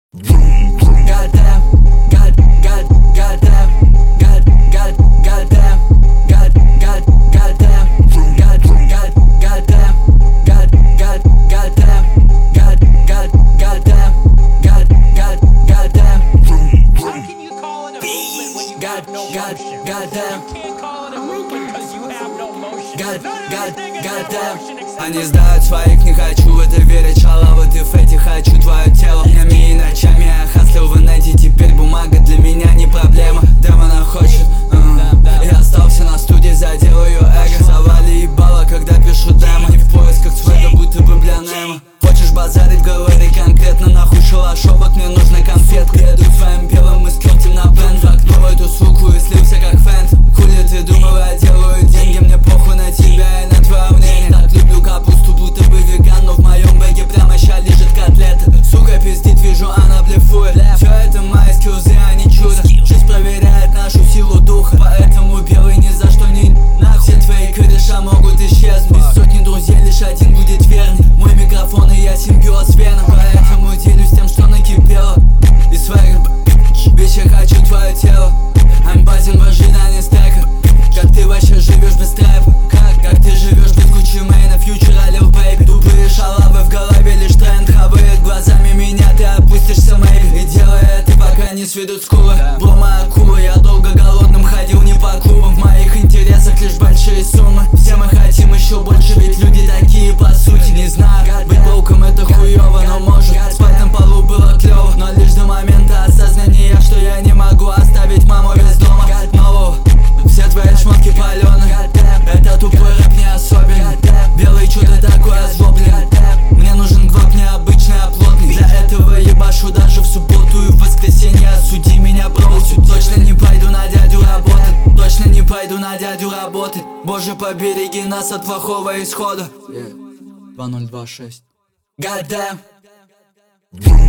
Goddamn, goddamn, goddamn, goddamn, goddamn, goddamn, How can you call it a movement when you have no motion? goddamn. You can't call it a movement because you have no motion. None of this thing is Goddamn. motion except Они знают своих, не хочу в это верить. Шалава, ты фэти, хочу твое тело. Днями и ночами я хаслил в инете. Теперь бумага для меня не проблема. Демона хочет, я остался на студии, задел ее эго. Завали ебало, когда пишу демо. Не в поисках света, будто бы бля Немо. Хочешь базарить, говори конкретно. Нахуй шалашовок, мне нужна конфетка. Еду своим белым и скрутим на бенд. В окно эту суку и слился как фэнт. Хули ты думал, я делаю деньги. Мне похуй на тебя и на твое мнение. Так люблю капусту, будто бы веган. Но в моем бэге прямо ща лежит котлета. Сука пиздит, вижу, она блефует. Все это мои скиллзы, а не чудо. Жизнь проверяет нашу силу духа. Поэтому белый ни за что не нахуй. Все твои кореша могут исчезнуть. Из сотни друзей лишь один будет верный. Мой микрофон и я симбиоз веном. Поэтому делюсь тем, что накипело. Из своих бич я хочу твое тело. I'm базен в ожидании стека. Как ты вообще живешь без трэпа? Как ты живешь без Gucci Mane, Future, Lil Baby? Тупые шалавы в голове, лишь тренд. Хавает глазами меня, ты опустишься, maybe. И делай это, пока не сведут скулы. Бро, моя акула, я долго голодным ходил не по клубам. В моих интересах лишь большие суммы. Все мы хотим еще больше, ведь люди такие по сути. Не знаю, быть волком это хуёво, но может спать на полу было клёво. Но лишь до момента осознания, что я не могу оставить маму без дома нового. Все твои шмотки палёные. Это тупой рэп не особенный. Белый чудо такой озлобленный. Мне нужен гвап необычный, а плотный. Для этого ебашу даже в субботу и в воскресенье. Осуди меня, броусю. Точно не пойду на дядю работать. Точно не пойду на дядю работать. Боже, побереги нас от плохого исхода. 2026. Goddamn.